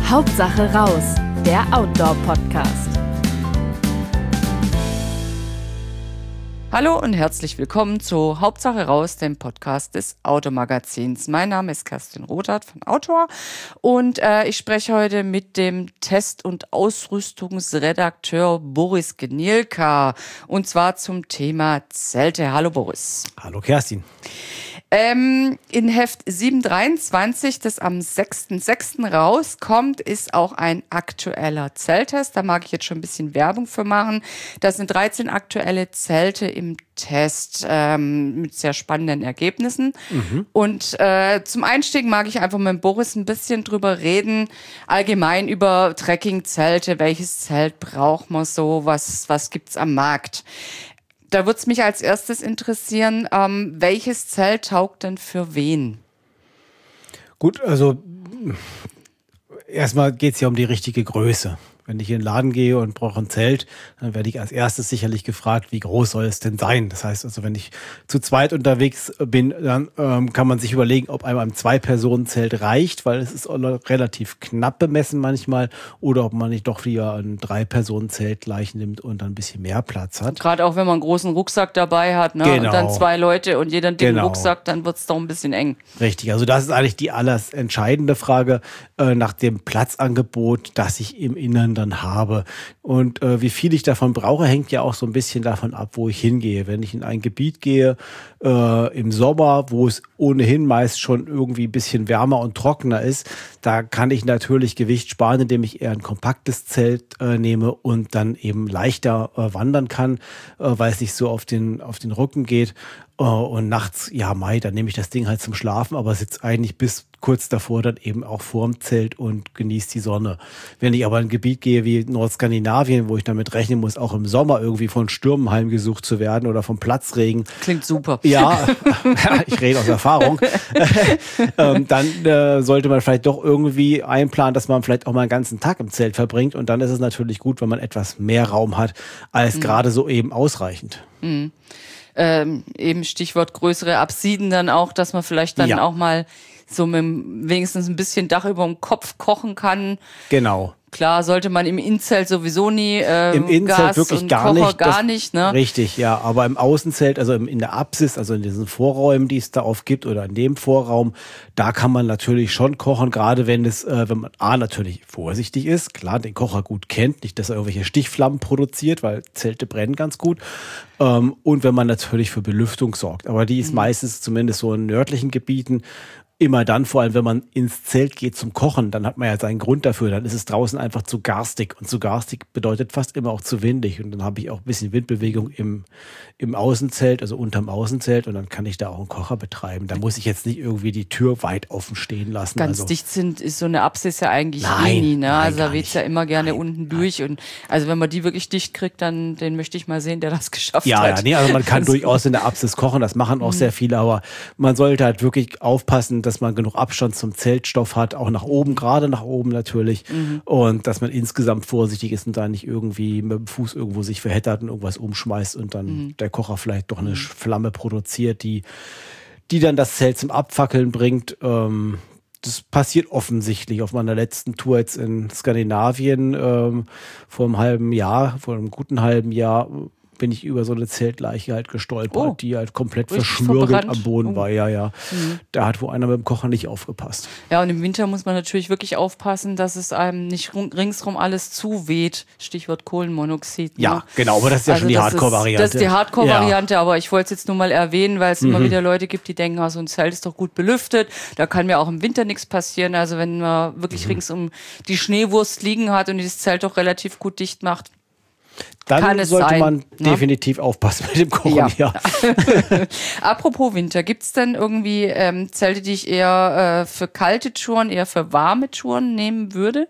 Hauptsache raus, der Outdoor-Podcast. Hallo und herzlich willkommen zu Hauptsache raus, dem Podcast des Automagazins. Mein Name ist Kerstin Rothart von Autor und ich spreche heute mit dem Test- und Ausrüstungsredakteur Boris Gnielka und zwar zum Thema Zelte. Hallo Boris. Hallo Kerstin. In Heft 723, das am 6.6. rauskommt, ist auch ein aktueller Zelttest. Da mag ich jetzt schon ein bisschen Werbung für machen. Das sind 13 aktuelle Zelte im Test mit sehr spannenden Ergebnissen. Und zum Einstieg mag ich einfach mit Boris ein bisschen drüber reden, allgemein über Trekkingzelte. Welches Zelt braucht man so? Was gibt's am Markt? Da würde es mich als erstes interessieren, welches Zelt taugt denn für wen? Gut, also erstmal geht es ja um die richtige Größe. Wenn ich in den Laden gehe und brauche ein Zelt, dann werde ich als erstes sicherlich gefragt, wie groß soll es denn sein? Das heißt also, wenn ich zu zweit unterwegs bin, dann kann man sich überlegen, ob einem ein Zwei-Personen-Zelt reicht, weil es ist relativ knapp bemessen manchmal, oder ob man nicht doch wieder ein Drei-Personen-Zelt gleich nimmt und dann ein bisschen mehr Platz hat. Gerade auch, wenn man einen großen Rucksack dabei hat, ne? Genau. Und dann 2 Leute und jeder einen dicken Rucksack, dann wird es doch ein bisschen eng. Richtig, also das ist eigentlich die alles entscheidende Frage nach dem Platzangebot, das ich im Innern dann habe. Und wie viel ich davon brauche, hängt ja auch so ein bisschen davon ab, wo ich hingehe. Wenn ich in ein Gebiet gehe, im Sommer, wo es ohnehin meist schon irgendwie ein bisschen wärmer und trockener ist, da kann ich natürlich Gewicht sparen, indem ich eher ein kompaktes Zelt nehme und dann eben leichter wandern kann, weil es nicht so auf den Rücken geht. Und nachts, ja Mai, dann nehme ich das Ding halt zum Schlafen, aber sitze eigentlich bis kurz davor dann eben auch vorm Zelt und genieße die Sonne. Wenn ich aber in ein Gebiet gehe wie Nordskandinavien, wo ich damit rechnen muss, auch im Sommer irgendwie von Stürmen heimgesucht zu werden oder vom Platzregen. Klingt super. Ja, ich rede aus Erfahrung. Dann sollte man vielleicht doch irgendwie einplanen, dass man vielleicht auch mal einen ganzen Tag im Zelt verbringt. Und dann ist es natürlich gut, wenn man etwas mehr Raum hat, als gerade so eben ausreichend. Eben Stichwort größere Apsiden dann auch, dass man vielleicht dann auch mal so mit wenigstens ein bisschen Dach über dem Kopf kochen kann. Genau. Klar, sollte man im Innenzelt sowieso nie im Innenzelt Gas wirklich und gar Kocher nicht. gar nicht, ne? Richtig, ja. Aber im Außenzelt, also in der Apsis, also in diesen Vorräumen, die es da oft gibt oder in dem Vorraum, da kann man natürlich schon kochen, gerade wenn man natürlich vorsichtig ist, klar, den Kocher gut kennt, nicht, dass er irgendwelche Stichflammen produziert, weil Zelte brennen ganz gut. Und wenn man natürlich für Belüftung sorgt. Aber die ist meistens, zumindest so in nördlichen Gebieten, immer dann, vor allem wenn man ins Zelt geht zum Kochen, dann hat man ja seinen Grund dafür, dann ist es draußen einfach zu garstig und zu garstig bedeutet fast immer auch zu windig und dann habe ich auch ein bisschen Windbewegung im Außenzelt, also unterm Außenzelt und dann kann ich da auch einen Kocher betreiben. Da muss ich jetzt nicht irgendwie die Tür weit offen stehen lassen. Ganz dicht ist so eine Apsis ja eigentlich nie, ne? Nein, Also da weht's ja immer gerne Nein, unten durch und also wenn man die wirklich dicht kriegt, dann den möchte ich mal sehen, der das geschafft hat. Ja, nee, also man kann durchaus in der Apsis kochen, das machen auch sehr viele, aber man sollte halt wirklich aufpassen, dass man genug Abstand zum Zeltstoff hat, auch nach oben, gerade nach oben natürlich. Und dass man insgesamt vorsichtig ist und da nicht irgendwie mit dem Fuß irgendwo sich verheddert und irgendwas umschmeißt und dann der Kocher vielleicht doch eine Flamme produziert, die dann das Zelt zum Abfackeln bringt. Das passiert offensichtlich auf meiner letzten Tour jetzt in Skandinavien vor einem guten halben Jahr bin ich über so eine Zeltleiche halt gestolpert, die halt komplett verschmürgelt am Boden war. Ja. Da hat wohl einer mit dem Kocher nicht aufgepasst. Ja, und im Winter muss man natürlich wirklich aufpassen, dass es einem nicht ringsrum alles zuweht. Stichwort Kohlenmonoxid. Ne? Ja, genau, aber das ist ja schon die Hardcore-Variante. Das ist die Hardcore-Variante, aber ich wollte es jetzt nur mal erwähnen, weil es immer wieder Leute gibt, die denken, so ein Zelt ist doch gut belüftet, da kann mir auch im Winter nichts passieren. Also wenn man wirklich ringsum die Schneewurst liegen hat und dieses Zelt doch relativ gut dicht macht, dann sollte man definitiv aufpassen mit dem Kochen. Ja. Apropos Winter, gibt es denn irgendwie Zelte, die ich eher für kalte Touren, eher für warme Touren nehmen würde?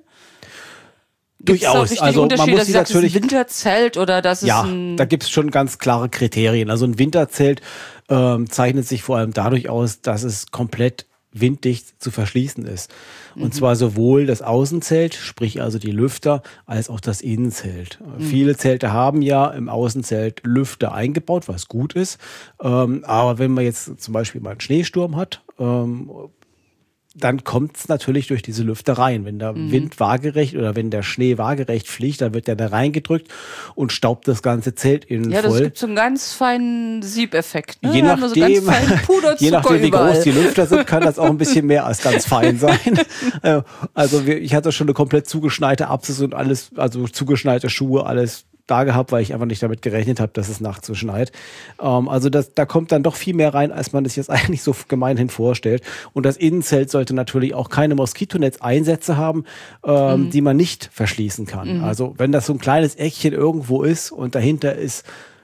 Durchaus. Also man muss sich natürlich ein Winterzelt oder das ist da gibt es schon ganz klare Kriterien. Also ein Winterzelt zeichnet sich vor allem dadurch aus, dass es komplett winddicht zu verschließen ist. Und zwar sowohl das Außenzelt, sprich also die Lüfter, als auch das Innenzelt. Viele Zelte haben ja im Außenzelt Lüfter eingebaut, was gut ist. Aber wenn man jetzt zum Beispiel mal einen Schneesturm hat, dann kommt es natürlich durch diese Lüfter rein. Wenn der Wind waagerecht oder wenn der Schnee waagerecht fliegt, dann wird der da reingedrückt und staubt das ganze Zelt innen voll. Ja, das gibt so einen ganz feinen Siebeffekt. Ne? Je nachdem, so ganz feinen je nachdem wie groß die Lüfter sind, kann das auch ein bisschen mehr als ganz fein sein. Also ich hatte schon eine komplett zugeschneite Apsis und alles, also zugeschneite Schuhe, alles da gehabt, weil ich einfach nicht damit gerechnet habe, dass es nachts so schneit. Also da kommt dann doch viel mehr rein, als man das jetzt eigentlich so gemeinhin vorstellt. Und das Innenzelt sollte natürlich auch keine Moskitonetz-Einsätze haben, die man nicht verschließen kann. Also wenn das so ein kleines Eckchen irgendwo ist und dahinter ist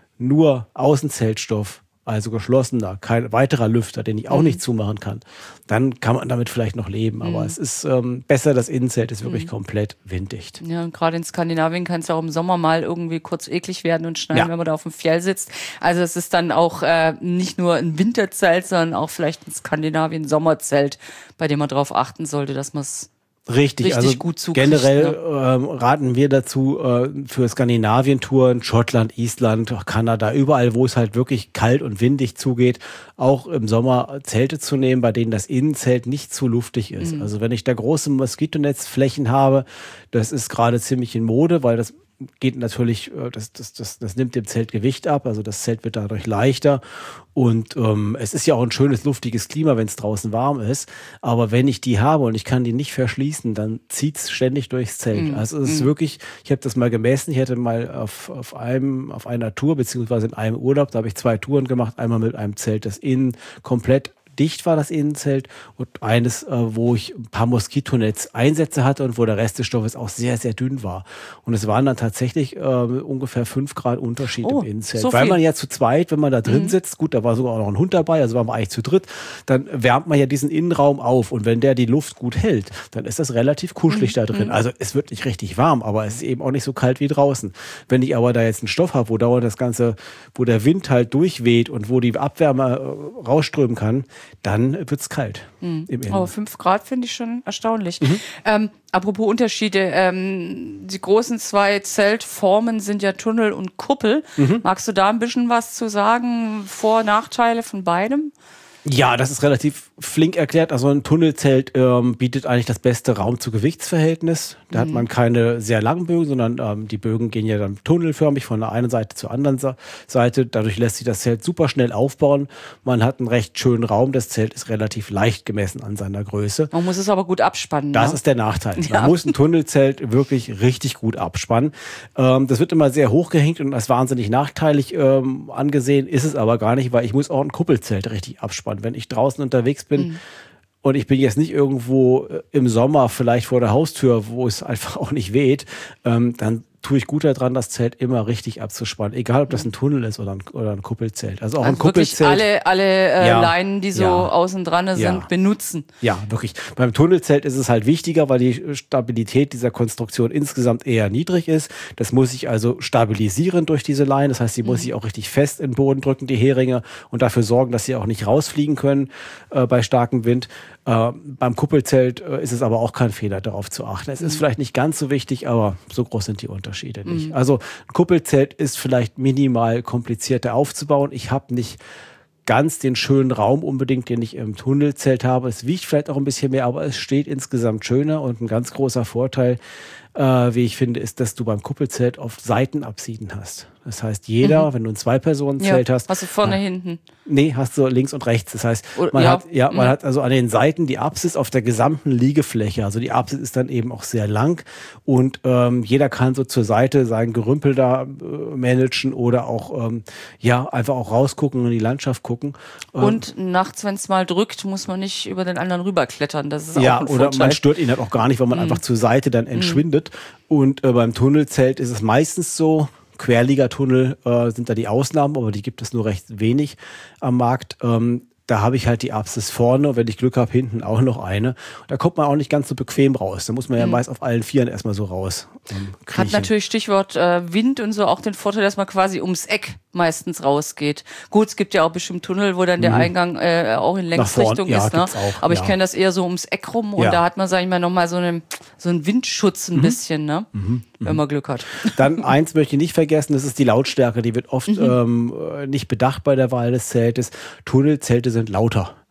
nur Außenzeltstoff, also geschlossener, kein weiterer Lüfter, den ich auch nicht zumachen kann, dann kann man damit vielleicht noch leben. Aber es ist besser, das Innenzelt ist wirklich komplett winddicht. Ja, und gerade in Skandinavien kann es ja auch im Sommer mal irgendwie kurz eklig werden und schneien, wenn man da auf dem Fjell sitzt. Also es ist dann auch nicht nur ein Winterzelt, sondern auch vielleicht ein Skandinavien-Sommerzelt, bei dem man darauf achten sollte, dass man es richtig also gut zukriegt, generell raten wir dazu für Skandinavien-Touren, Schottland, Island, Kanada, überall, wo es halt wirklich kalt und windig zugeht, auch im Sommer Zelte zu nehmen, bei denen das Innenzelt nicht zu luftig ist. Also wenn ich da große Moskitonetzflächen habe, das ist gerade ziemlich in Mode, weil das geht natürlich, das nimmt dem Zelt Gewicht ab, also das Zelt wird dadurch leichter und es ist ja auch ein schönes, luftiges Klima, wenn es draußen warm ist, aber wenn ich die habe und ich kann die nicht verschließen, dann zieht es ständig durchs Zelt. Also es ist wirklich, ich habe das mal gemessen, ich hatte mal auf einer Tour, beziehungsweise in einem Urlaub, da habe ich 2 Touren gemacht, einmal mit einem Zelt, das innen komplett dicht war, das Innenzelt, und eines, wo ich ein paar Moskitonetz-Einsätze hatte und wo der Rest des Stoffes auch sehr, sehr dünn war. Und es waren dann tatsächlich ungefähr 5 Grad Unterschied im Innenzelt. So weil viel. man ja zu zweit, wenn man da drin sitzt, gut, da war sogar auch noch ein Hund dabei, also waren wir eigentlich zu dritt, dann wärmt man ja diesen Innenraum auf und wenn der die Luft gut hält, dann ist das relativ kuschelig da drin. Also es wird nicht richtig warm, aber es ist eben auch nicht so kalt wie draußen. Wenn ich aber da jetzt einen Stoff habe, wo dauernd das Ganze, wo der Wind halt durchweht und wo die Abwärme rausströmen kann, dann wird es kalt im Innen. Aber 5 Grad finde ich schon erstaunlich. Apropos Unterschiede, die großen 2 Zeltformen sind ja Tunnel und Kuppel. Magst du da ein bisschen was zu sagen? Vor- und Nachteile von beidem? Ja, das ist relativ flink erklärt. Also ein Tunnelzelt bietet eigentlich das beste Raum-zu-Gewichts-Verhältnis. Da hat man keine sehr langen Bögen, sondern die Bögen gehen ja dann tunnelförmig von der einen Seite zur anderen Seite. Dadurch lässt sich das Zelt super schnell aufbauen. Man hat einen recht schönen Raum. Das Zelt ist relativ leicht gemessen an seiner Größe. Man muss es aber gut abspannen. Das ne? ist der Nachteil. Ja. Man muss ein Tunnelzelt wirklich richtig gut abspannen. Das wird immer sehr hochgehängt und als wahnsinnig nachteilig angesehen, ist es aber gar nicht, weil ich muss auch ein Kuppelzelt richtig abspannen. Wenn ich draußen unterwegs bin und ich bin jetzt nicht irgendwo im Sommer vielleicht vor der Haustür, wo es einfach auch nicht weht, dann tue ich gut daran, das Zelt immer richtig abzuspannen. Egal, ob das ein Tunnel ist oder ein Kuppelzelt. Also auch ein Kuppelzelt. Wirklich alle Leinen, die so außen dran sind, benutzen. Ja, wirklich. Beim Tunnelzelt ist es halt wichtiger, weil die Stabilität dieser Konstruktion insgesamt eher niedrig ist. Das muss ich also stabilisieren durch diese Leine. Das heißt, die muss ich auch richtig fest in den Boden drücken, die Heringe, und dafür sorgen, dass sie auch nicht rausfliegen können bei starkem Wind. Beim Kuppelzelt ist es aber auch kein Fehler, darauf zu achten. Es ist vielleicht nicht ganz so wichtig, aber so groß sind die Unterschiede nicht. Also ein Kuppelzelt ist vielleicht minimal komplizierter aufzubauen. Ich habe nicht ganz den schönen Raum unbedingt, den ich im Tunnelzelt habe. Es wiegt vielleicht auch ein bisschen mehr, aber es steht insgesamt schöner, und ein ganz großer Vorteil, wie ich finde, ist, dass du beim Kuppelzelt oft Seitenabsiden hast. Das heißt, jeder, wenn du ein 2-Personen-Zelt hast. Hast du vorne, hinten? Nee, hast du links und rechts. Das heißt, man hat also an den Seiten die Apsis auf der gesamten Liegefläche. Also die Apsis ist dann eben auch sehr lang, und jeder kann so zur Seite sein Gerümpel da managen oder auch einfach auch rausgucken und in die Landschaft gucken. Und nachts, wenn es mal drückt, muss man nicht über den anderen rüberklettern. Das ist auch ein Vorteil. Oder man stört ihn halt auch gar nicht, weil man einfach zur Seite dann entschwindet. Und beim Tunnelzelt ist es meistens so, Querliegertunnel sind da die Ausnahmen, aber die gibt es nur recht wenig am Markt. Da habe ich halt die Apsis vorne, wenn ich Glück habe, hinten auch noch eine. Da kommt man auch nicht ganz so bequem raus. Da muss man ja meist auf allen Vieren erstmal so raus kriechen. Hat natürlich Stichwort Wind und so auch den Vorteil, dass man quasi ums Eck meistens rausgeht. Gut, es gibt ja auch bestimmt Tunnel, wo dann der Eingang auch in Längsrichtung ist. Ne? Auch, aber ich kenne das eher so ums Eck rum, und da hat man, sag ich mal, nochmal so einen Windschutz ein bisschen, ne? Wenn man Glück hat. Dann eins möchte ich nicht vergessen, das ist die Lautstärke. Die wird oft nicht bedacht bei der Wahl des Zeltes. Tunnelzelte sind lauter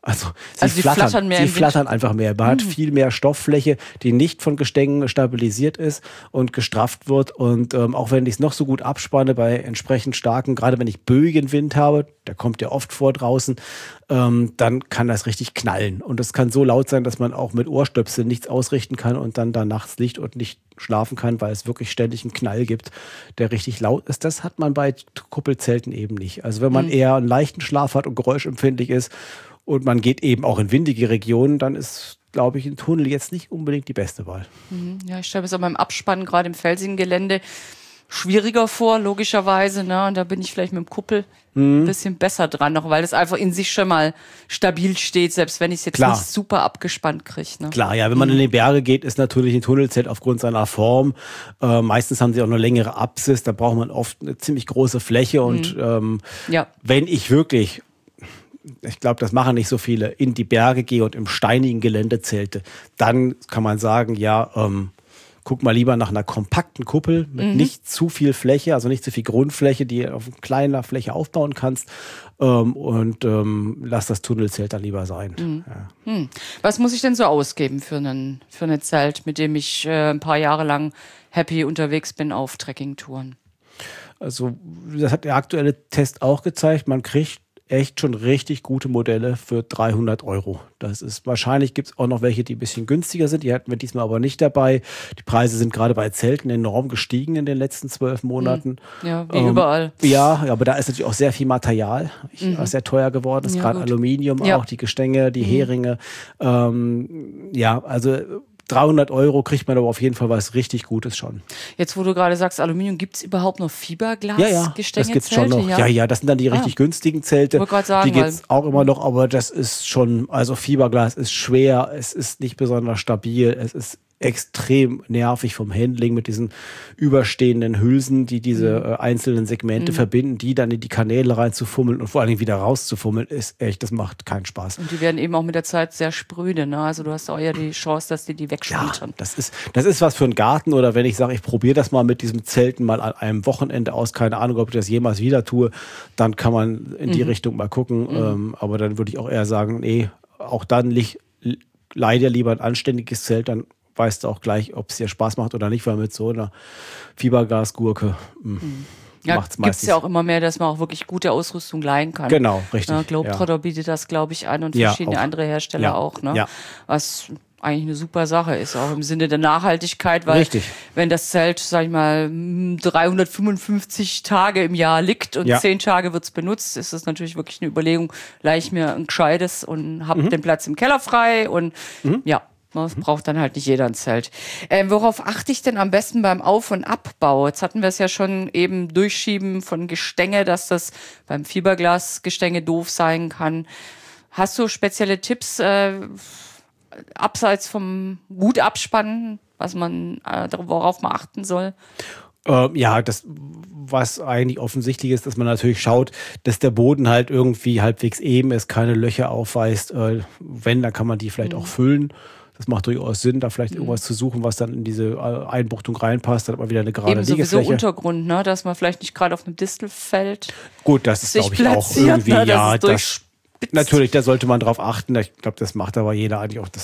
Also die flattern mehr. Sie flattern einfach mehr. Man hat viel mehr Stofffläche, die nicht von Gestängen stabilisiert ist und gestrafft wird. Und auch wenn ich es noch so gut abspanne bei entsprechend starken, gerade wenn ich Böenwind habe, der kommt ja oft vor draußen, dann kann das richtig knallen. Und es kann so laut sein, dass man auch mit Ohrstöpseln nichts ausrichten kann und dann da nachts liegt und nicht schlafen kann, weil es wirklich ständig einen Knall gibt, der richtig laut ist. Das hat man bei Kuppelzelten eben nicht. Also wenn man eher einen leichten Schlaf hat und geräuschempfindlich ist und man geht eben auch in windige Regionen, dann ist, glaube ich, ein Tunnel jetzt nicht unbedingt die beste Wahl. Ja, ich stelle mir es auch beim Abspannen, gerade im felsigen Gelände, schwieriger vor, logischerweise. Ne? Und da bin ich vielleicht mit dem Kuppel ein bisschen besser dran, noch, weil das einfach in sich schon mal stabil steht, selbst wenn ich es jetzt nicht super abgespannt kriege. Ne? Klar, ja, wenn man in die Berge geht, ist natürlich ein Tunnelzelt aufgrund seiner Form. Meistens haben sie auch eine längere Apsis, da braucht man oft eine ziemlich große Fläche. Und wenn ich wirklich, ich glaube, das machen nicht so viele, in die Berge gehe und im steinigen Gelände zelte, dann kann man sagen, guck mal lieber nach einer kompakten Kuppel mit nicht zu viel Fläche, also nicht zu viel Grundfläche, die du auf kleiner Fläche aufbauen kannst, und lass das Tunnelzelt dann lieber sein. Ja. Was muss ich denn so ausgeben für ein Zelt, mit dem ich ein paar Jahre lang happy unterwegs bin auf Trekkingtouren? Also das hat der aktuelle Test auch gezeigt, man kriegt echt schon richtig gute Modelle für 300 €. Das ist, wahrscheinlich gibt es auch noch welche, die ein bisschen günstiger sind. Die hatten wir diesmal aber nicht dabei. Die Preise sind gerade bei Zelten enorm gestiegen in den letzten 12 Monaten. Ja, wie überall. Ja, aber da ist natürlich auch sehr viel Material sehr teuer geworden. Das ist gerade Aluminium, auch die Gestänge, die Heringe. Also 300 € kriegt man aber auf jeden Fall was richtig Gutes schon. Jetzt, wo du gerade sagst, Aluminium, gibt es überhaupt noch Fiberglas-Gestänge? Das gibt es schon noch. Ja, das sind dann die richtig günstigen Zelte. Sagen, die gibt es auch immer noch, aber das ist schon, also Fiberglas ist schwer, es ist nicht besonders stabil, es ist extrem nervig vom Handling mit diesen überstehenden Hülsen, die diese einzelnen Segmente verbinden, die dann in die Kanäle reinzufummeln und vor allen Dingen wieder rauszufummeln, ist echt, das macht keinen Spaß. Und die werden eben auch mit der Zeit sehr spröde, ne? Also du hast auch ja die Chance, dass die wegschultern. Ja, das ist was für einen Garten, oder wenn ich sage, ich probiere das mal mit diesem Zelten mal an einem Wochenende aus, keine Ahnung, ob ich das jemals wieder tue, dann kann man in die Richtung mal gucken, aber dann würde ich auch eher sagen, nee, auch dann leider lieber ein anständiges Zelt, dann weißt du auch gleich, ob es dir Spaß macht oder nicht, weil mit so einer Fibergasgurke macht es meistens. Gibt es ja auch immer mehr, dass man auch wirklich gute Ausrüstung leihen kann. Genau, richtig. Globetrotter bietet das, glaube ich, an und verschiedene andere Hersteller auch. Ne? Ja. Was eigentlich eine super Sache ist, auch im Sinne der Nachhaltigkeit, weil wenn das Zelt, sag ich mal, 355 Tage im Jahr liegt und 10 Tage wird es benutzt, ist das natürlich wirklich eine Überlegung, leihe ich mir ein gescheites und habe den Platz im Keller frei und das braucht dann halt nicht jeder ein Zelt. Worauf achte ich denn am besten beim Auf- und Abbau? Jetzt hatten wir es ja schon eben, Durchschieben von Gestänge, dass das beim Fiberglasgestänge doof sein kann. Hast du spezielle Tipps abseits vom gut abspannen, worauf man achten soll? Das, was eigentlich offensichtlich ist, dass man natürlich schaut, dass der Boden halt irgendwie halbwegs eben ist, keine Löcher aufweist. Wenn, dann kann man die vielleicht auch füllen. Das macht durchaus Sinn, da vielleicht irgendwas zu suchen, was dann in diese Einbuchtung reinpasst. Dann hat man wieder eine gerade Liegefläche. Sowieso Untergrund, ne? Dass man vielleicht nicht gerade auf einem Distel fällt. Gut, das ist, glaube ich, auch irgendwie, natürlich, da sollte man drauf achten. Ich glaube, das macht aber jeder eigentlich auch.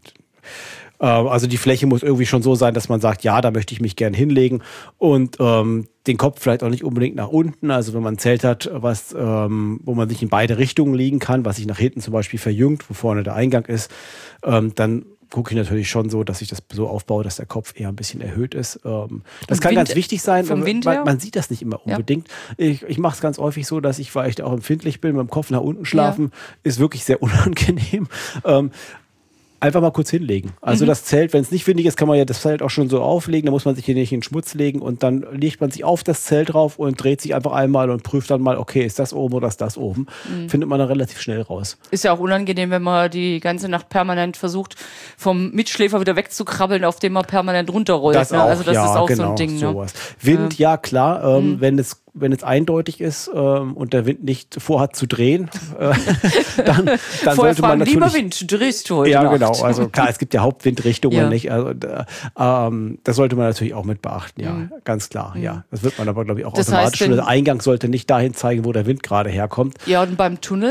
Also die Fläche muss irgendwie schon so sein, dass man sagt, ja, da möchte ich mich gern hinlegen und den Kopf vielleicht auch nicht unbedingt nach unten. Also wenn man ein Zelt hat, wo man sich in beide Richtungen liegen kann, was sich nach hinten zum Beispiel verjüngt, wo vorne der Eingang ist, dann gucke ich natürlich schon so, dass ich das so aufbaue, dass der Kopf eher ein bisschen erhöht ist. Das kann ganz wichtig sein. Vom Wind her? Man sieht das nicht immer unbedingt. Ja. Ich mache es ganz häufig so, dass ich, weil ich da auch empfindlich bin, mit dem Kopf nach unten schlafen, ist wirklich sehr unangenehm. Einfach mal kurz hinlegen. Also das Zelt, wenn es nicht windig ist, kann man ja das Zelt auch schon so auflegen. Da muss man sich hier nicht in den Schmutz legen und dann legt man sich auf das Zelt drauf und dreht sich einfach einmal und prüft dann mal, okay, ist das oben oder ist das oben? Findet man dann relativ schnell raus. Ist ja auch unangenehm, wenn man die ganze Nacht permanent versucht, vom Mitschläfer wieder wegzukrabbeln, auf dem man permanent runterrollt. Das auch, also das ist auch genau, so ein Ding. Sowas. Wind, klar, wenn es eindeutig ist und der Wind nicht vorhat zu drehen, dann sollte man natürlich... Lieber Wind, drehst du heute Ja, Nacht? genau. Also klar, es gibt ja Hauptwindrichtungen, nicht? Also das sollte man natürlich auch mit beachten, ganz klar. Ja, das wird man aber, glaube ich, auch das automatisch. Heißt, der Eingang sollte nicht dahin zeigen, wo der Wind gerade herkommt. Ja, und beim Tunnel?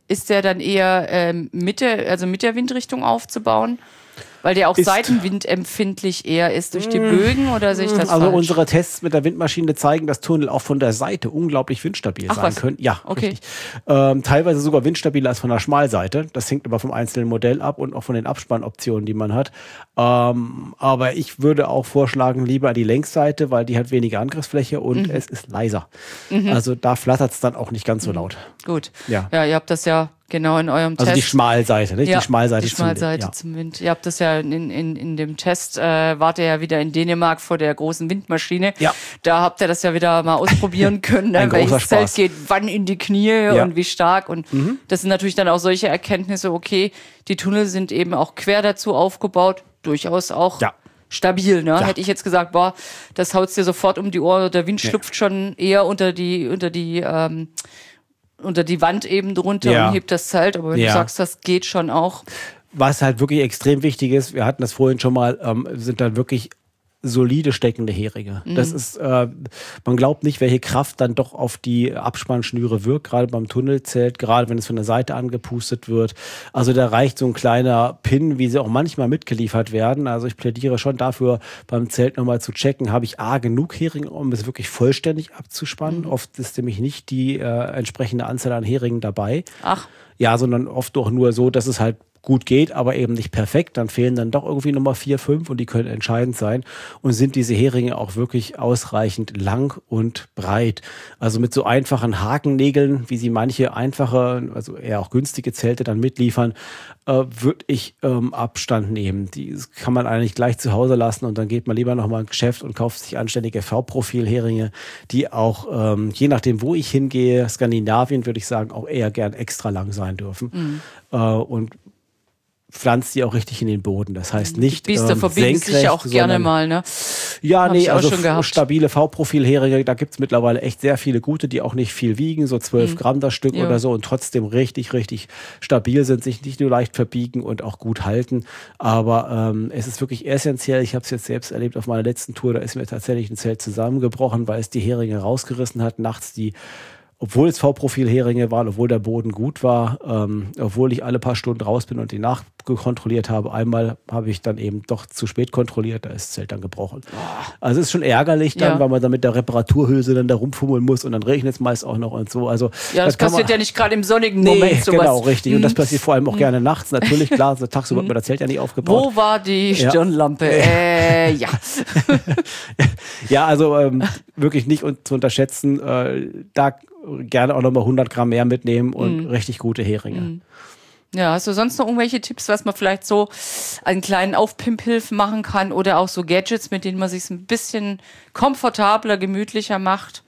ist der dann eher mit der Windrichtung aufzubauen? Weil der auch seitenwindempfindlich eher ist durch die Bögen, oder sehe ich das falsch? Also unsere Tests mit der Windmaschine zeigen, dass Tunnel auch von der Seite unglaublich windstabil sein können. Ja, okay. Richtig. Teilweise sogar windstabiler als von der Schmalseite. Das hängt aber vom einzelnen Modell ab und auch von den Abspannoptionen, die man hat. Aber ich würde auch vorschlagen, lieber die Längsseite, weil die hat weniger Angriffsfläche und es ist leiser. Also da flattert es dann auch nicht ganz so laut. Gut. Ja, ihr habt das ja genau in eurem Test. Also die Schmalseite, nicht? Ja, die Schmalseite zum Wind. Ihr habt das ja in dem Test, wart ihr ja wieder in Dänemark vor der großen Windmaschine. Ja. Da habt ihr das ja wieder mal ausprobieren können, welches Zelt geht wann in die Knie und wie stark. Und das sind natürlich dann auch solche Erkenntnisse, okay, die Tunnel sind eben auch quer dazu aufgebaut, durchaus auch stabil. Ne? Ja. Hätte ich jetzt gesagt, das haut's dir sofort um die Ohren, der Wind schlüpft schon eher unter die Wand eben drunter und hebt das Zelt. Aber wenn du sagst, das geht schon auch. Was halt wirklich extrem wichtig ist, wir hatten das vorhin schon mal, sind dann wirklich solide steckende Heringe. Das ist, man glaubt nicht, welche Kraft dann doch auf die Abspannschnüre wirkt, gerade beim Tunnelzelt, gerade wenn es von der Seite angepustet wird. Also da reicht so ein kleiner Pin, wie sie auch manchmal mitgeliefert werden. Also ich plädiere schon dafür, beim Zelt nochmal zu checken, habe ich genug Heringe, um es wirklich vollständig abzuspannen. Oft ist nämlich nicht die entsprechende Anzahl an Heringen dabei. Ach. Ja, sondern oft doch nur so, dass es halt gut geht, aber eben nicht perfekt. Dann fehlen dann doch irgendwie Nummer 4, 5 und die können entscheidend sein. Und sind diese Heringe auch wirklich ausreichend lang und breit. Also mit so einfachen Hakennägeln, wie sie manche einfache, also eher auch günstige Zelte dann mitliefern, würde ich Abstand nehmen. Die kann man eigentlich gleich zu Hause lassen und dann geht man lieber nochmal ins Geschäft und kauft sich anständige V-Profil-Heringe, die auch, je nachdem, wo ich hingehe, Skandinavien würde ich sagen, auch eher gern extra lang sein dürfen. Und pflanzt die auch richtig in den Boden. Das heißt nicht Biester verbiegen sich ja auch gerne mal, ne? Ja, Hab nee, ich auch also schon gehabt. Stabile V-Profil-Heringe, da gibt's mittlerweile echt sehr viele gute, die auch nicht viel wiegen, so 12 Gramm das Stück oder so und trotzdem richtig, richtig stabil sind, sich nicht nur leicht verbiegen und auch gut halten. Aber es ist wirklich essentiell, ich habe es jetzt selbst erlebt auf meiner letzten Tour, da ist mir tatsächlich ein Zelt zusammengebrochen, weil es die Heringe rausgerissen hat, nachts obwohl es V-Profil-Heringe waren, obwohl der Boden gut war, obwohl ich alle paar Stunden raus bin und die nachgekontrolliert habe. Einmal habe ich dann eben doch zu spät kontrolliert, da ist das Zelt dann gebrochen. Also es ist schon ärgerlich dann, weil man dann mit der Reparaturhülse dann da rumfummeln muss und dann regnet es meist auch noch und so. Also, das passiert ja nicht gerade im sonnigen Moment. Sowas. Genau, richtig. Und das passiert vor allem auch gerne nachts. Natürlich, klar, so tagsüber wird man das Zelt ja nicht aufgebaut. Wo war die Stirnlampe? Ja. Ja, also wirklich nicht zu unterschätzen, da gerne auch nochmal 100 Gramm mehr mitnehmen und richtig gute Heringe. Ja, hast du sonst noch irgendwelche Tipps, was man vielleicht so an kleinen Aufpimphilfen machen kann oder auch so Gadgets, mit denen man sich ein bisschen komfortabler, gemütlicher macht?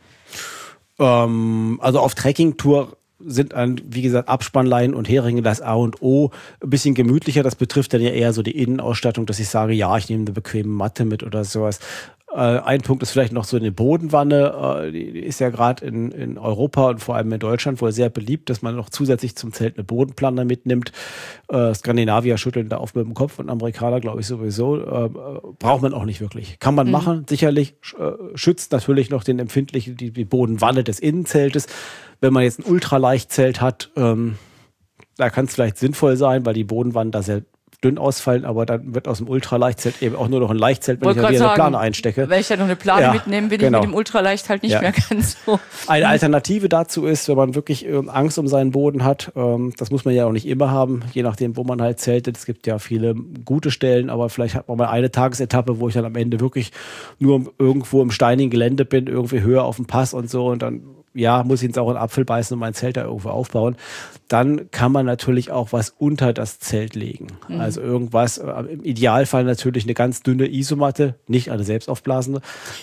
Also auf Trekkingtour sind wie gesagt, Abspannleinen und Heringe das A und O. Ein bisschen gemütlicher, das betrifft dann ja eher so die Innenausstattung, dass ich sage, ja, ich nehme eine bequeme Matte mit oder sowas. Ein Punkt ist vielleicht noch so eine Bodenwanne, die ist ja gerade in Europa und vor allem in Deutschland wohl sehr beliebt, dass man noch zusätzlich zum Zelt eine Bodenplatte mitnimmt. Skandinavier schütteln da auf mit dem Kopf und Amerikaner, glaube ich, sowieso. Braucht man auch nicht wirklich. Kann man machen, sicherlich. Schützt natürlich noch die Bodenwanne des Innenzeltes. Wenn man jetzt ein Ultraleichtzelt hat, da kann es vielleicht sinnvoll sein, weil die Bodenwannen da sehr dünn ausfallen, aber dann wird aus dem Ultraleichtzelt eben auch nur noch ein Leichtzelt, wenn ich dann wieder eine Plane einstecke. Wenn ich dann noch eine Plane mitnehme, bin ich mit dem Ultraleicht halt nicht mehr ganz so. Eine Alternative dazu ist, wenn man wirklich Angst um seinen Boden hat, das muss man ja auch nicht immer haben, je nachdem, wo man halt zeltet. Es gibt ja viele gute Stellen, aber vielleicht hat man mal eine Tagesetappe, wo ich dann am Ende wirklich nur irgendwo im steinigen Gelände bin, irgendwie höher auf dem Pass und so und dann muss ich ins sauren Apfel beißen und mein Zelt da irgendwo aufbauen, dann kann man natürlich auch was unter das Zelt legen. Also irgendwas, im Idealfall natürlich eine ganz dünne Isomatte, nicht eine selbstaufblasende.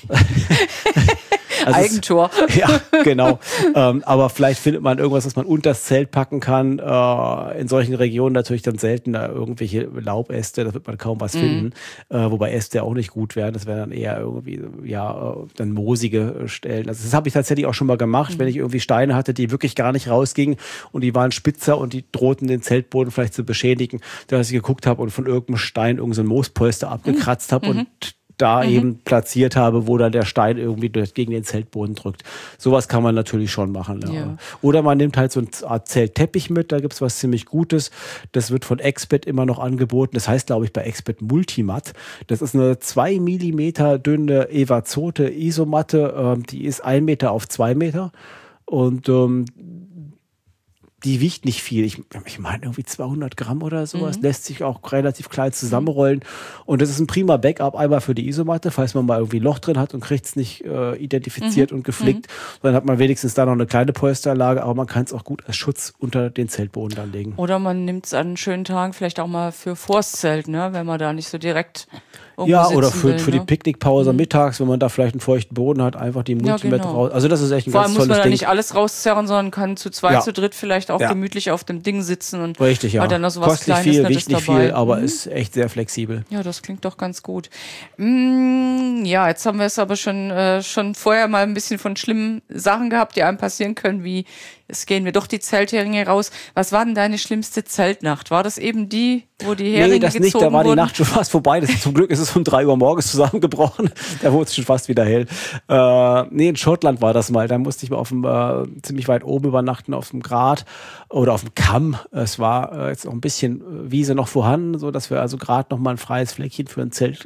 Also Eigentor. Ja, genau. Aber vielleicht findet man irgendwas, was man unter das Zelt packen kann. In solchen Regionen natürlich dann seltener irgendwelche Laubäste, da wird man kaum was finden. Wobei Äste auch nicht gut wären. Das wären dann eher irgendwie, dann moosige Stellen. Also das habe ich tatsächlich auch schon mal gemacht, wenn ich irgendwie Steine hatte, die wirklich gar nicht rausgingen und die waren spitzer und die drohten den Zeltboden vielleicht zu beschädigen, dass ich geguckt habe und von irgendeinem Stein irgendein Moospolster abgekratzt habe und da eben platziert habe, wo dann der Stein irgendwie gegen den Zeltboden drückt. Sowas kann man natürlich schon machen. Ja. Ja. Oder man nimmt halt so eine Art Zeltteppich mit, da gibt es was ziemlich Gutes. Das wird von Expert immer noch angeboten. Das heißt, glaube ich, bei Expert Multimat. Das ist eine 2 Millimeter dünne Evazote Isomatte, die ist 1 Meter auf 2 Meter und die wiegt nicht viel. Ich meine irgendwie 200 Gramm oder sowas. Lässt sich auch relativ klein zusammenrollen. Und das ist ein prima Backup einmal für die Isomatte, falls man mal irgendwie ein Loch drin hat und kriegt es nicht identifiziert und geflickt. Dann hat man wenigstens da noch eine kleine Polsterlage, aber man kann es auch gut als Schutz unter den Zeltboden dann legen. Oder man nimmt es an einen schönen Tagen vielleicht auch mal für vors Zelt, ne? Wenn man da nicht so direkt ja, oder will, für die Picknickpause mittags, wenn man da vielleicht einen feuchten Boden hat, einfach die Multimat raus. Also das ist echt ein ganz tolles Ding. Vor allem muss man da nicht alles rauszerren, sondern kann zu zweit, zu dritt vielleicht auch gemütlich auf dem Ding sitzen und richtig, ja. dann noch sowas Kostet nicht Kleines viel, wiegt nicht dabei. viel, aber ist echt sehr flexibel. Ja, das klingt doch ganz gut. Ja, jetzt haben wir es aber schon vorher mal ein bisschen von schlimmen Sachen gehabt, die einem passieren können, wie jetzt gehen wir doch die Zeltheringe raus. Was war denn deine schlimmste Zeltnacht? War das eben die, wo die Heringe gezogen wurden? Nee, das nicht, da war die Nacht schon fast vorbei. Zum Glück ist es um 3 Uhr morgens zusammengebrochen. Da wurde es schon fast wieder hell. In Schottland war das mal. Da musste ich mal auf dem ziemlich weit oben übernachten, auf dem Grat oder auf dem Kamm. Es war jetzt noch ein bisschen Wiese noch vorhanden, so dass wir also gerade noch mal ein freies Fleckchen für ein Zelt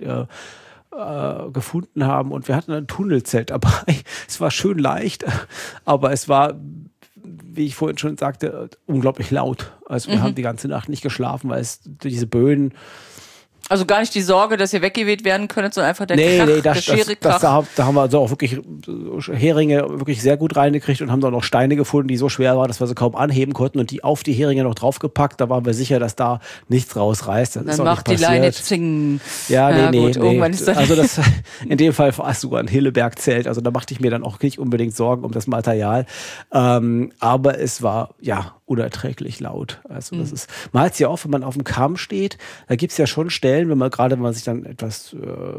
gefunden haben. Und wir hatten ein Tunnelzelt dabei. Es war schön leicht, aber es war, wie ich vorhin schon sagte, unglaublich laut. Also wir haben die ganze Nacht nicht geschlafen, weil es diese Böen. Also gar nicht die Sorge, dass ihr weggeweht werden könnt, sondern einfach der Krach, der schwere Krach. Da haben wir also auch wirklich Heringe wirklich sehr gut reingekriegt und haben dann noch Steine gefunden, die so schwer waren, dass wir sie kaum anheben konnten und die auf die Heringe noch draufgepackt. Da waren wir sicher, dass da nichts rausreißt. Das dann ist auch macht nicht die Leine passiert. zingen. Ja, nee. Irgendwann ist das also das, in dem Fall war es sogar ein Hilleberg-Zelt. Also da machte ich mir dann auch nicht unbedingt Sorgen um das Material. Aber es war, unerträglich laut. Also das ist, man hat es ja auch, wenn man auf dem Kamm steht, da gibt es ja schon Stellen, wenn man sich dann etwas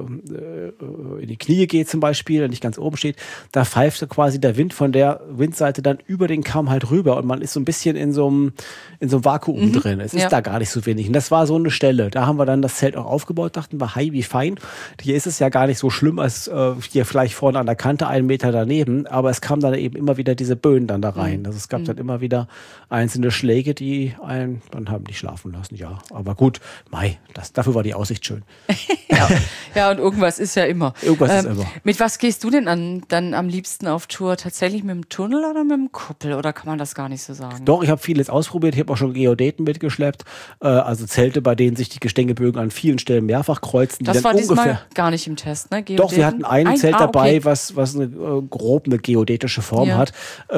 in die Knie geht zum Beispiel, und nicht ganz oben steht, da pfeift quasi der Wind von der Windseite dann über den Kamm halt rüber und man ist so ein bisschen in so einem Vakuum drin. Es ist da gar nicht so wenig. Und das war so eine Stelle. Da haben wir dann das Zelt auch aufgebaut, dachten wir, hi, wie fein. Hier ist es ja gar nicht so schlimm, als hier vielleicht vorne an der Kante 1 Meter daneben, aber es kam dann eben immer wieder diese Böen dann da rein. Also es gab dann immer wieder einzelne Schläge, die einen dann haben nicht schlafen lassen, ja. Aber gut, dafür war die Aussicht schön. Ja, und irgendwas ist ja immer. Irgendwas ist immer. Mit was gehst du denn dann am liebsten auf Tour? Tatsächlich mit dem Tunnel oder mit dem Kuppel? Oder kann man das gar nicht so sagen? Doch, ich habe vieles ausprobiert. Ich habe auch schon Geodäten mitgeschleppt. Also Zelte, bei denen sich die Gestängebögen an vielen Stellen mehrfach kreuzen. Das war diesmal gar nicht im Test, ne? Geodäten? Doch, wir hatten ein Zelt dabei, was grob eine geodätische Form hat.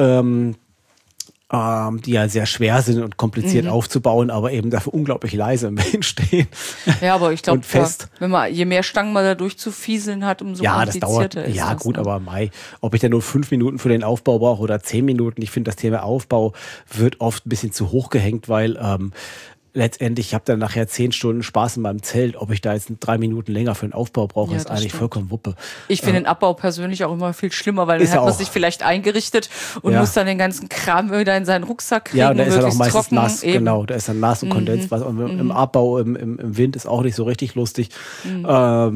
Die ja sehr schwer sind und kompliziert aufzubauen, aber eben dafür unglaublich leise im Wind stehen. Ja, aber ich glaube, je mehr Stangen man da durchzufieseln hat, umso komplizierter ist ja, das. gut, aber ob ich denn nur 5 Minuten für den Aufbau brauche oder 10 Minuten, ich finde, das Thema Aufbau wird oft ein bisschen zu hoch gehängt, weil letztendlich, ich habe dann nachher 10 Stunden Spaß in meinem Zelt. Ob ich da jetzt 3 Minuten länger für den Aufbau brauche, ist eigentlich vollkommen Wuppe. Ich finde den Abbau persönlich auch immer viel schlimmer, weil dann hat man sich vielleicht eingerichtet und muss dann den ganzen Kram wieder in seinen Rucksack kriegen. Ja, und der ist dann auch meistens trocken, nass. Genau, der ist dann nass und Kondenswasser. Und im Abbau, im Wind ist auch nicht so richtig lustig. Aber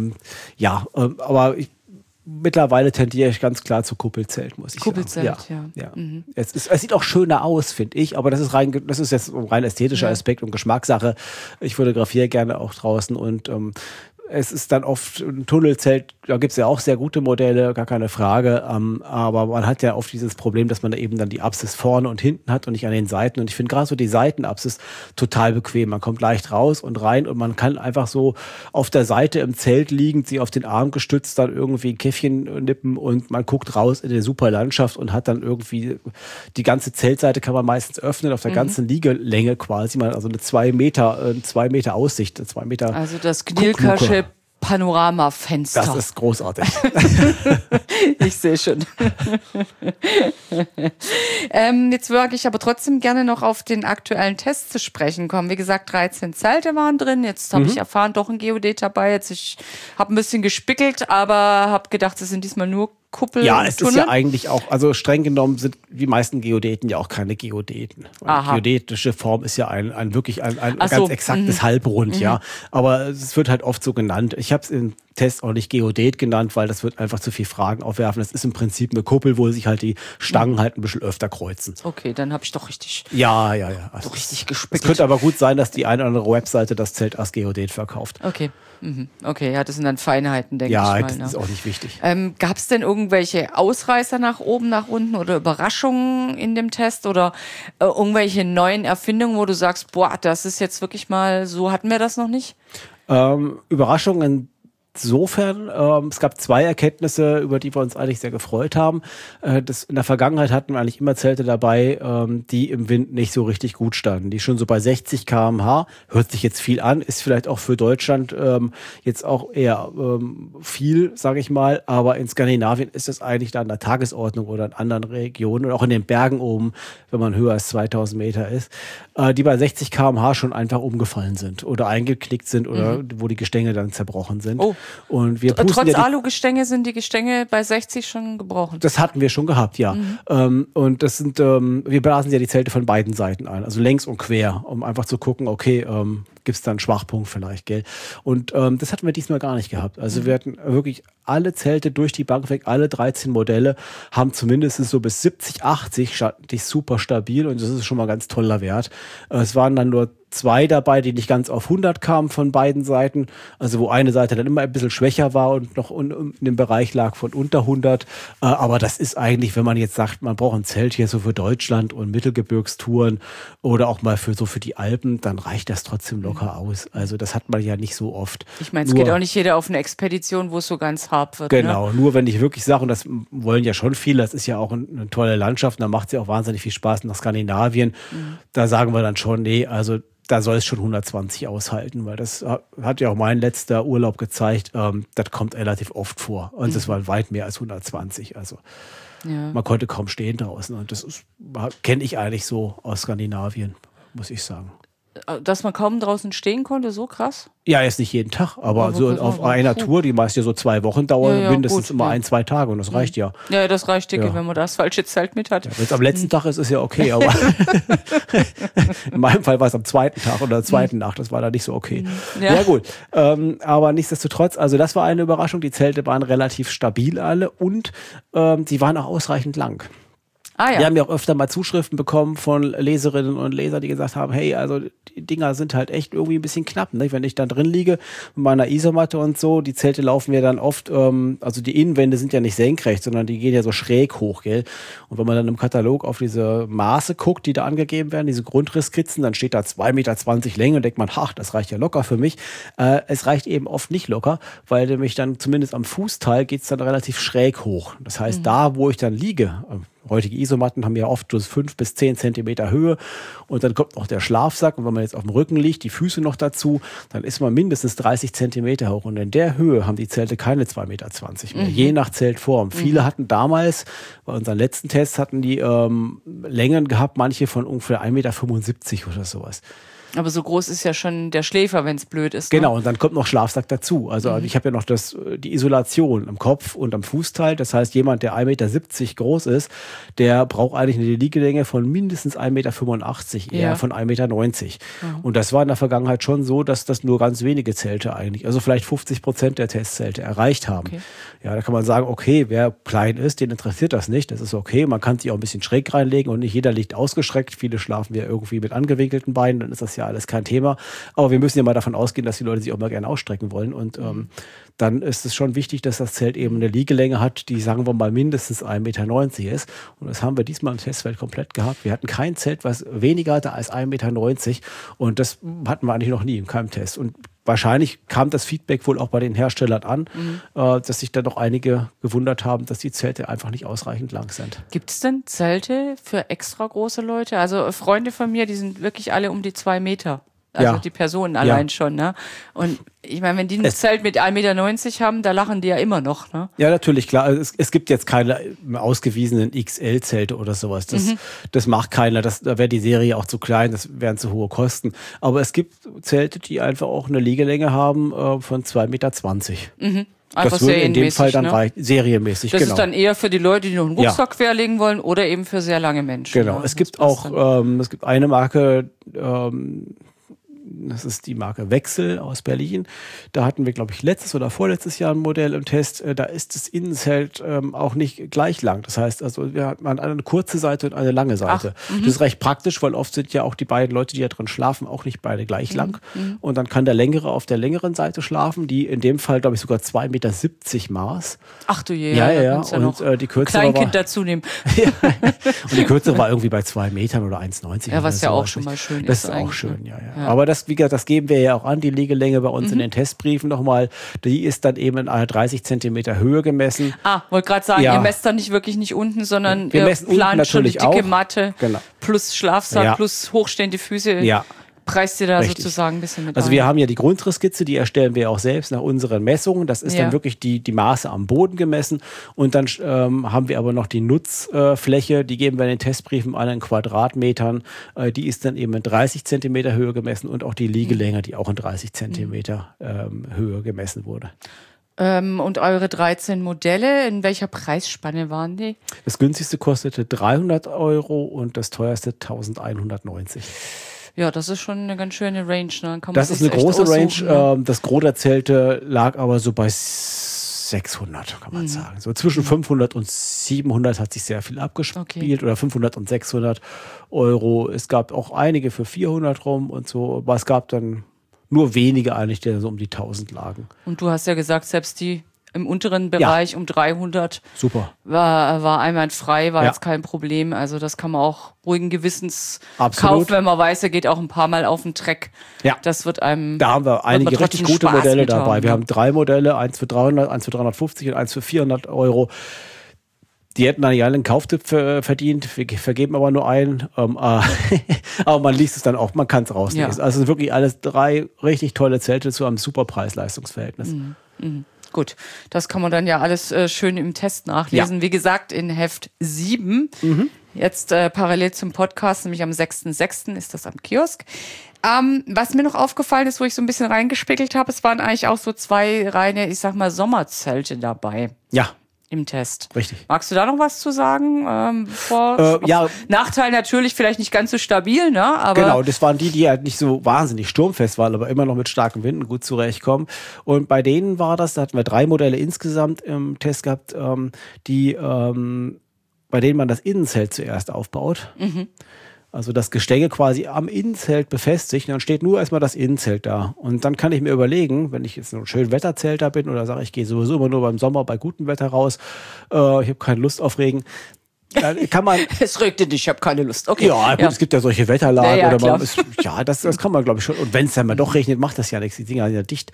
mittlerweile tendiere ich ganz klar zu Kuppelzelt, muss ich Kuppelzelt, sagen. Ja. Es sieht auch schöner aus, finde ich, aber das ist jetzt ein rein ästhetischer Aspekt und Geschmackssache. Ich fotografiere gerne auch draußen und es ist dann oft ein Tunnelzelt, da gibt es ja auch sehr gute Modelle, gar keine Frage, aber man hat ja oft dieses Problem, dass man da eben dann die Apsis vorne und hinten hat und nicht an den Seiten, und ich finde gerade so die Seitenapsis total bequem, man kommt leicht raus und rein und man kann einfach so auf der Seite im Zelt liegend, sie auf den Arm gestützt, dann irgendwie ein Käffchen nippen und man guckt raus in die super Landschaft und hat dann irgendwie die ganze Zeltseite kann man meistens öffnen, auf der ganzen Liegelänge quasi, also eine 2 Meter Aussicht, 2 Meter. Also das Gnilkersche Panoramafenster. Das ist großartig. Ich sehe schon. Jetzt würde ich aber trotzdem gerne noch auf den aktuellen Test zu sprechen kommen. Wie gesagt, 13 Zelte waren drin. Jetzt habe ich erfahren, doch ein Geodät dabei. Ich habe ein bisschen gespickelt, aber habe gedacht, es sind diesmal nur Kuppel ja, und es Tunnel. ist ja eigentlich auch, also streng genommen sind die meisten Geodäten ja auch keine Geodäten. Geodätische Form ist ja ein ganz exaktes Halbrund, ja. Aber es wird halt oft so genannt. Ich habe es in Test auch nicht Geodet genannt, weil das wird einfach zu viel Fragen aufwerfen. Das ist im Prinzip eine Kuppel, wo sich halt die Stangen halt ein bisschen öfter kreuzen. Okay, dann habe ich doch richtig, Ja. doch richtig Es gespickt. könnte aber gut sein, dass die eine oder andere Webseite das Zelt als Geodet verkauft. Okay. Okay, ja, das sind dann Feinheiten, denke ich Ja, mal. das Ne? ist auch nicht wichtig. Gab es denn irgendwelche Ausreißer nach oben, nach unten oder Überraschungen in dem Test oder irgendwelche neuen Erfindungen, wo du sagst, boah, das ist jetzt wirklich mal, so hatten wir das noch nicht? Überraschungen insofern, es gab 2 Erkenntnisse, über die wir uns eigentlich sehr gefreut haben. In der Vergangenheit hatten wir eigentlich immer Zelte dabei, die im Wind nicht so richtig gut standen. Die schon so bei 60 km/h, hört sich jetzt viel an, ist vielleicht auch für Deutschland jetzt auch eher viel, sage ich mal, aber in Skandinavien ist das eigentlich da an der Tagesordnung oder in anderen Regionen und auch in den Bergen oben, wenn man höher als 2000 Meter ist, die bei 60 km/h schon einfach umgefallen sind oder eingeknickt sind oder wo die Gestänge dann zerbrochen sind. Oh. Und wir Trotz Alugestänge sind die Gestänge bei 60 schon gebrochen. Das hatten wir schon gehabt, ja. Und das sind, wir blasen ja die Zelte von beiden Seiten ein, also längs und quer, um einfach zu gucken, okay, gibt es da einen Schwachpunkt vielleicht, gell? Und das hatten wir diesmal gar nicht gehabt. Also wir hatten wirklich alle Zelte durch die Bank weg, alle 13 Modelle haben zumindest so bis 70, 80 super stabil und das ist schon mal ein ganz toller Wert. Es waren dann nur 2 dabei, die nicht ganz auf 100 kamen von beiden Seiten, also wo eine Seite dann immer ein bisschen schwächer war und noch in dem Bereich lag von unter 100. Aber das ist eigentlich, wenn man jetzt sagt, man braucht ein Zelt hier so für Deutschland und Mittelgebirgstouren oder auch mal für die Alpen, dann reicht das trotzdem locker aus. Also das hat man ja nicht so oft. Ich meine, es geht auch nicht jeder auf eine Expedition, wo es so ganz hart wird. Genau, ne? Nur wenn ich wirklich sage, und das wollen ja schon viele, das ist ja auch eine tolle Landschaft, und da macht es ja auch wahnsinnig viel Spaß nach Skandinavien. Da sagen wir dann schon, nee, also da soll es schon 120 aushalten, weil das hat ja auch mein letzter Urlaub gezeigt, das kommt relativ oft vor. Und das war weit mehr als 120. Also man konnte kaum stehen draußen. Und das kenne ich eigentlich so aus Skandinavien, muss ich sagen. Dass man kaum draußen stehen konnte, so krass? Ja, jetzt nicht jeden Tag, aber so auf einer Tour, die meist ja so 2 Wochen dauern, mindestens immer 1-2 Tage und das reicht ja. Ja, das reicht dicke, wenn man das falsche Zelt mit hat. Ja, wenn es am letzten Tag ist, ist ja okay, aber in meinem Fall war es am 2. Tag oder der 2. Nacht, das war da nicht so okay. Ja gut, aber nichtsdestotrotz, also das war eine Überraschung, die Zelte waren relativ stabil alle und sie waren auch ausreichend lang. Wir haben ja auch öfter mal Zuschriften bekommen von Leserinnen und Lesern, die gesagt haben, hey, also die Dinger sind halt echt irgendwie ein bisschen knapp, ne? Wenn ich dann drin liege mit meiner Isomatte und so, die Zelte laufen ja dann oft, also die Innenwände sind ja nicht senkrecht, sondern die gehen ja so schräg hoch, gell? Und wenn man dann im Katalog auf diese Maße guckt, die da angegeben werden, diese Grundrisskizzen, dann steht da 2,20 Meter Länge und denkt man, ach, das reicht ja locker für mich. Es reicht eben oft nicht locker, weil nämlich dann zumindest am Fußteil geht's dann relativ schräg hoch. Das heißt, da, wo ich dann liege, heutige Isomatten haben ja oft so 5 bis 10 Zentimeter Höhe und dann kommt noch der Schlafsack und wenn man jetzt auf dem Rücken liegt, die Füße noch dazu, dann ist man mindestens 30 Zentimeter hoch und in der Höhe haben die Zelte keine 2,20 Meter mehr, je nach Zeltform. Viele hatten damals, bei unseren letzten Tests hatten die Längen gehabt, manche von ungefähr 1,75 Meter oder sowas. Aber so groß ist ja schon der Schläfer, wenn es blöd ist. Genau, und dann kommt noch Schlafsack dazu. Also ich habe ja noch die Isolation am Kopf und am Fußteil. Das heißt, jemand, der 1,70 Meter groß ist, der braucht eigentlich eine Liegelänge von mindestens 1,85 Meter, eher von 1,90 Meter. Und das war in der Vergangenheit schon so, dass das nur ganz wenige Zelte eigentlich, also vielleicht 50% der Testzelte erreicht haben. Okay. Ja, da kann man sagen, okay, wer klein ist, den interessiert das nicht. Das ist okay. Man kann sich auch ein bisschen schräg reinlegen und nicht jeder liegt ausgestreckt. Viele schlafen ja irgendwie mit angewinkelten Beinen, dann ist das ja alles kein Thema. Aber wir müssen ja mal davon ausgehen, dass die Leute sich auch mal gerne ausstrecken wollen. Und dann ist es schon wichtig, dass das Zelt eben eine Liegelänge hat, die, sagen wir mal, mindestens 1,90 Meter ist. Und das haben wir diesmal im Testfeld komplett gehabt. Wir hatten kein Zelt, was weniger hatte als 1,90 Meter. Und das hatten wir eigentlich noch nie in keinem Test. Und wahrscheinlich kam das Feedback wohl auch bei den Herstellern an, dass sich da noch einige gewundert haben, dass die Zelte einfach nicht ausreichend lang sind. Gibt es denn Zelte für extra große Leute? Also Freunde von mir, die sind wirklich alle um die 2 Meter. Also die Personen allein schon, ne? Und ich meine, wenn die ein Zelt mit 1,90 Meter haben, da lachen die ja immer noch, ne? Ja, natürlich, klar. Es gibt jetzt keine ausgewiesenen XL-Zelte oder sowas. Das macht keiner. Da wäre die Serie auch zu klein, das wären zu hohe Kosten. Aber es gibt Zelte, die einfach auch eine Liegelänge haben von 2,20 Meter. Einfach das würde in dem Fall dann serienmäßig. Das ist dann eher für die Leute, die noch einen Rucksack querlegen wollen oder eben für sehr lange Menschen. Genau. Es gibt auch, es gibt eine Marke, Das ist die Marke Wechsel aus Berlin. Da hatten wir, glaube ich, letztes oder vorletztes Jahr ein Modell im Test. Da ist das Innenzelt auch nicht gleich lang. Das heißt, also wir hatten eine kurze Seite und eine lange Seite. Das ist recht praktisch, weil oft sind ja auch die beiden Leute, die da drin schlafen, auch nicht beide gleich lang. Und dann kann der Längere auf der längeren Seite schlafen, die in dem Fall, glaube ich, sogar 2,70 Meter Maß. Ach du je, ja. Und die kürzere Kleinkind dazu nehmen. Ja. Und die kürzere war irgendwie bei 2 Metern oder 1,90. Ja, was ja so. auch schon mal schön das ist. Das ist auch schön, ja. Aber das, wie gesagt, das geben wir ja auch an, die Liegelänge bei uns in den Testbriefen nochmal. Die ist dann eben in einer 30 Zentimeter Höhe gemessen. Wollte gerade sagen, ihr messt dann nicht unten, sondern ihr plant schon eine dicke auch. Matte plus Schlafsack plus hochstehende Füße. Ja. Preist ihr da sozusagen ein bisschen mit Also ein. wir haben ja die Grundrisskizze, die erstellen wir auch selbst nach unseren Messungen. Das ist dann wirklich die Maße am Boden gemessen. Und dann haben wir aber noch die Nutzfläche, die geben wir in den Testbriefen an in Quadratmetern. Die ist dann eben in 30 Zentimeter Höhe gemessen und auch die Liegelänge, die auch in 30 Zentimeter Höhe gemessen wurde. Und eure 13 Modelle, in welcher Preisspanne waren die? Das günstigste kostete 300 € und das teuerste 1190. Ja, das ist schon eine ganz schöne Range. Ne? Das ist eine große Range. Das Gros der Zelte lag aber so bei 600, kann man sagen. So zwischen 500 und 700 hat sich sehr viel abgespielt oder 500 und 600 €. Es gab auch einige für 400 rum und so, aber es gab dann nur wenige eigentlich, die so um die 1000 lagen. Und du hast ja gesagt, selbst die im unteren Bereich um 300 super war einwandfrei, war jetzt kein Problem. Also das kann man auch ruhigen Gewissens kaufen, wenn man weiß, er geht auch ein paar Mal auf den Treck. Ja. Das wird einem. Da haben wir einige richtig gute Modelle dabei. Wir haben 3 Modelle, eins für 300, eins für 350 und eins für 400 €. Die hätten dann ja einen Kauftipp verdient. Wir vergeben aber nur einen. Aber man liest es dann auch, man kann es rauslesen. Ja. Also wirklich alles 3 richtig tolle Zelte zu einem super Preis-Leistungs-Verhältnis. Gut, das kann man dann ja alles schön im Test nachlesen. Ja. Wie gesagt, in Heft 7. Jetzt parallel zum Podcast, nämlich am 6.6. ist das am Kiosk. Was mir noch aufgefallen ist, wo ich so ein bisschen reingespiegelt habe, es waren eigentlich auch so 2 reine, ich sag mal, Sommerzelte dabei. Ja. Im Test. Richtig. Magst du da noch was zu sagen? Nachteil natürlich vielleicht nicht ganz so stabil, ne? Aber genau, das waren die halt nicht so wahnsinnig sturmfest waren, aber immer noch mit starken Winden gut zurechtkommen. Und bei denen war das, da hatten wir 3 Modelle insgesamt im Test gehabt, bei denen man das Innenzelt zuerst aufbaut. Also das Gestänge quasi am Innenzelt befestigt. Und dann steht nur erstmal das Innenzelt da. Und dann kann ich mir überlegen, wenn ich jetzt ein schön Wetterzelter bin oder sage, ich gehe sowieso immer nur beim Sommer bei gutem Wetter raus, ich habe keine Lust auf Regen. Dann kann man. Es regnet nicht, ich habe keine Lust. Okay. Ja, gut, es gibt ja solche Wetterlagen. Oder man ist, das kann man, glaube ich, schon. Und wenn es dann mal doch regnet, macht das ja nichts. Die Dinger sind ja dicht.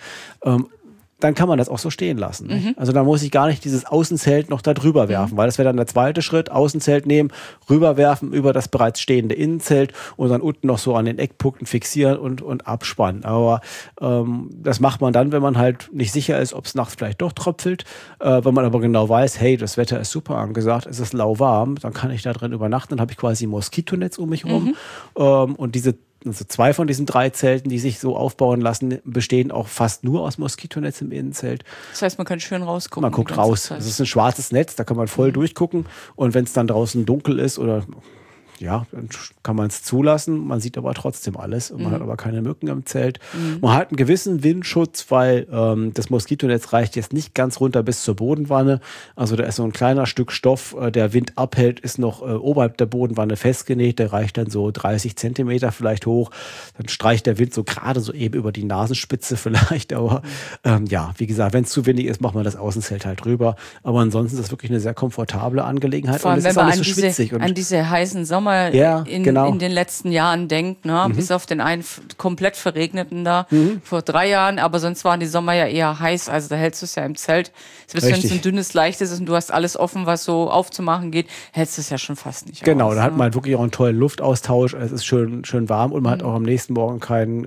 Dann kann man das auch so stehen lassen. Also da muss ich gar nicht dieses Außenzelt noch da drüber werfen, weil das wäre dann der zweite Schritt. Außenzelt nehmen, rüberwerfen über das bereits stehende Innenzelt und dann unten noch so an den Eckpunkten fixieren und abspannen. Aber das macht man dann, wenn man halt nicht sicher ist, ob es nachts vielleicht doch tröpfelt. Wenn man aber genau weiß, hey, das Wetter ist super angesagt, es ist lauwarm, dann kann ich da drin übernachten. Dann habe ich quasi ein Moskitonetz um mich rum. Und also 2 von diesen 3 Zelten, die sich so aufbauen lassen, bestehen auch fast nur aus Moskitonetz im Innenzelt. Das heißt, man kann schön rausgucken. Man guckt raus. Es ist ein schwarzes Netz, da kann man voll durchgucken. Und wenn es dann draußen dunkel ist oder ja, dann kann man es zulassen. Man sieht aber trotzdem alles. Und man hat aber keine Mücken im Zelt. Man hat einen gewissen Windschutz, weil das Moskitonetz reicht jetzt nicht ganz runter bis zur Bodenwanne. Also da ist so ein kleiner Stück Stoff, der Wind abhält, ist noch oberhalb der Bodenwanne festgenäht. Der reicht dann so 30 Zentimeter vielleicht hoch. Dann streicht der Wind so gerade so eben über die Nasenspitze vielleicht. Aber wie gesagt, wenn es zu windig ist, macht man das Außenzelt halt drüber. Aber ansonsten ist das wirklich eine sehr komfortable Angelegenheit. Vor allem, wenn man an diese heißen Sommer in den letzten Jahren denkt, ne? Bis auf den einen komplett verregneten da vor 3 Jahren, aber sonst waren die Sommer ja eher heiß, also da hältst du es ja im Zelt. Selbst wenn es ein dünnes, leichtes ist und du hast alles offen, was so aufzumachen geht, hältst du es ja schon fast nicht aus. Da hat man halt wirklich auch einen tollen Luftaustausch, es ist schön warm und man hat auch am nächsten Morgen keinen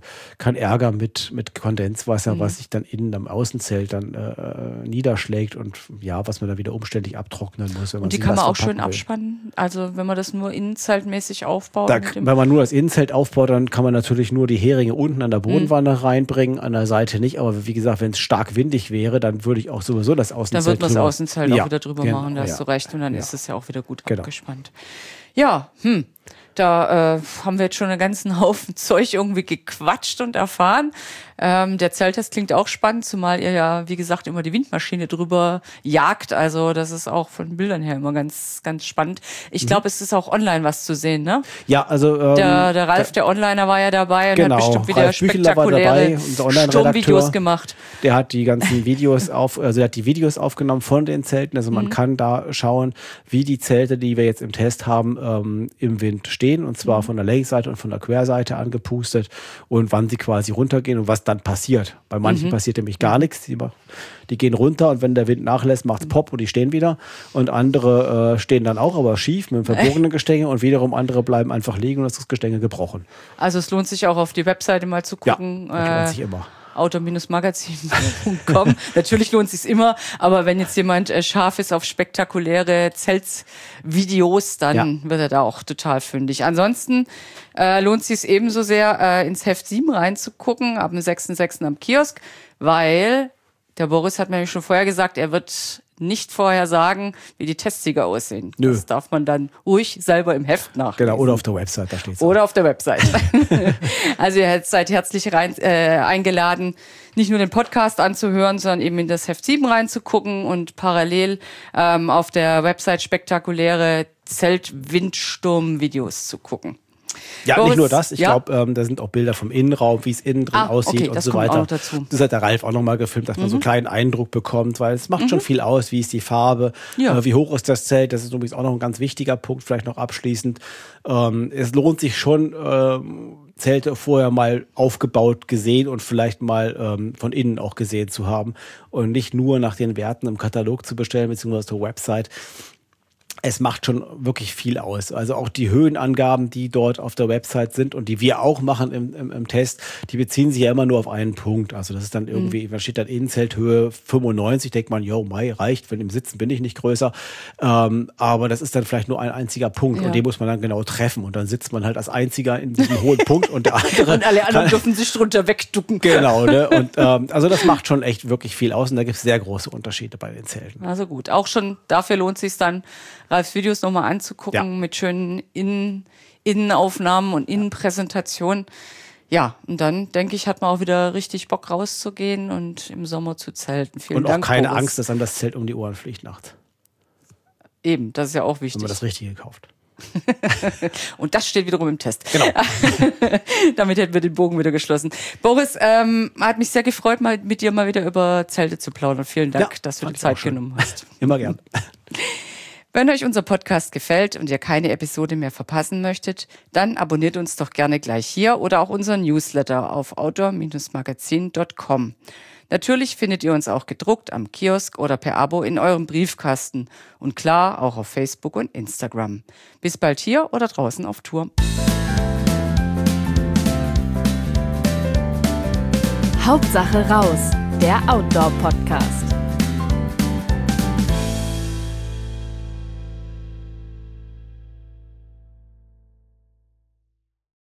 Ärger mit Kondenswasser, was sich dann innen am Außenzelt dann niederschlägt und was man dann wieder umständlich abtrocknen muss. Und die kann man auch schön abspannen, also wenn man das nur innenzeltmäßig aufbaut. Wenn man nur das Innenzelt aufbaut, dann kann man natürlich nur die Heringe unten an der Bodenwanne reinbringen, an der Seite nicht. Aber wie gesagt, wenn es stark windig wäre, dann würde ich auch sowieso das Außenzelt dann wird man das Außenzelt auch wieder drüber machen, da hast du recht. Und dann ist es ja auch wieder gut abgespannt. Ja, Da haben wir jetzt schon einen ganzen Haufen Zeug irgendwie gequatscht und erfahren. Der Zelttest klingt auch spannend, zumal ihr ja, wie gesagt, immer die Windmaschine drüber jagt. Also das ist auch von Bildern her immer ganz, ganz spannend. Ich glaube, es ist auch online was zu sehen, ne? Ja, also der Ralf, der Onliner, war ja dabei und genau, hat bestimmt wieder spektakuläre Sturmvideos gemacht. Der hat die ganzen Videos aufgenommen von den Zelten. Also man kann da schauen, wie die Zelte, die wir jetzt im Test haben, im Wind stehen. Und zwar von der Längsseite und von der Querseite angepustet und wann sie quasi runtergehen und was dann passiert. Bei manchen passiert nämlich gar nichts. Die gehen runter und wenn der Wind nachlässt, macht's Pop und die stehen wieder. Und andere stehen dann auch, aber schief mit dem verbogenen Gestänge und wiederum andere bleiben einfach liegen und ist das Gestänge gebrochen. Also es lohnt sich auch auf die Webseite mal zu gucken. Ja, das lohnt sich immer. Outdoor-magazin.com. Natürlich lohnt es sich immer, aber wenn jetzt jemand scharf ist auf spektakuläre Zeltvideos, dann wird er da auch total fündig. Ansonsten lohnt es sich ebenso sehr, ins Heft 7 reinzugucken, ab dem 6.6. am Kiosk, weil der Boris hat mir nämlich schon vorher gesagt, er wird nicht vorher sagen, wie die Testsieger aussehen. Nö. Das darf man dann ruhig selber im Heft nachlesen. Genau, oder auf der Website, da steht's. Oder auf der Website. Also ihr seid herzlich eingeladen, nicht nur den Podcast anzuhören, sondern eben in das Heft 7 reinzugucken und parallel auf der Website spektakuläre Zelt-Windsturm-Videos zu gucken. Ja, Boris, nicht nur das. Ich glaube, da sind auch Bilder vom Innenraum, wie es innen drin aussieht und so weiter. Das hat der Ralf auch nochmal gefilmt, dass man so einen kleinen Eindruck bekommt, weil es macht schon viel aus. Wie ist die Farbe? Wie hoch ist das Zelt? Das ist übrigens auch noch ein ganz wichtiger Punkt, vielleicht noch abschließend. Es lohnt sich schon, Zelte vorher mal aufgebaut gesehen und vielleicht mal von innen auch gesehen zu haben und nicht nur nach den Werten im Katalog zu bestellen, beziehungsweise auf der Website. Es macht schon wirklich viel aus. Also auch die Höhenangaben, die dort auf der Website sind und die wir auch machen im Test, die beziehen sich ja immer nur auf einen Punkt. Also das ist dann irgendwie, da steht dann Innenzelthöhe 95, denkt man, jo, Mai reicht, wenn im Sitzen bin ich nicht größer. Aber das ist dann vielleicht nur ein einziger Punkt und den muss man dann genau treffen. Und dann sitzt man halt als einziger in diesem hohen Punkt und der andere... Und alle anderen dürfen sich drunter wegducken. Genau, ne? Und also das macht schon echt wirklich viel aus und da gibt es sehr große Unterschiede bei den Zelten. Also gut, auch schon dafür lohnt es sich dann, Ralfs Videos nochmal anzugucken mit schönen Innenaufnahmen und Innenpräsentationen. Ja, und dann, denke ich, hat man auch wieder richtig Bock rauszugehen und im Sommer zu zelten. Vielen Dank, und auch keine Boris. Angst, dass einem das Zelt um die Ohren fliegt nachts. Eben, das ist ja auch wichtig. Wenn man das Richtige kauft. Und das steht wiederum im Test. Genau. Damit hätten wir den Bogen wieder geschlossen. Boris, hat mich sehr gefreut, mal mit dir mal wieder über Zelte zu plaudern. Vielen Dank, dass du die Zeit genommen hast. Immer gern. Wenn euch unser Podcast gefällt und ihr keine Episode mehr verpassen möchtet, dann abonniert uns doch gerne gleich hier oder auch unseren Newsletter auf outdoor-magazin.com. Natürlich findet ihr uns auch gedruckt am Kiosk oder per Abo in eurem Briefkasten und klar auch auf Facebook und Instagram. Bis bald hier oder draußen auf Tour. Hauptsache raus, der Outdoor-Podcast.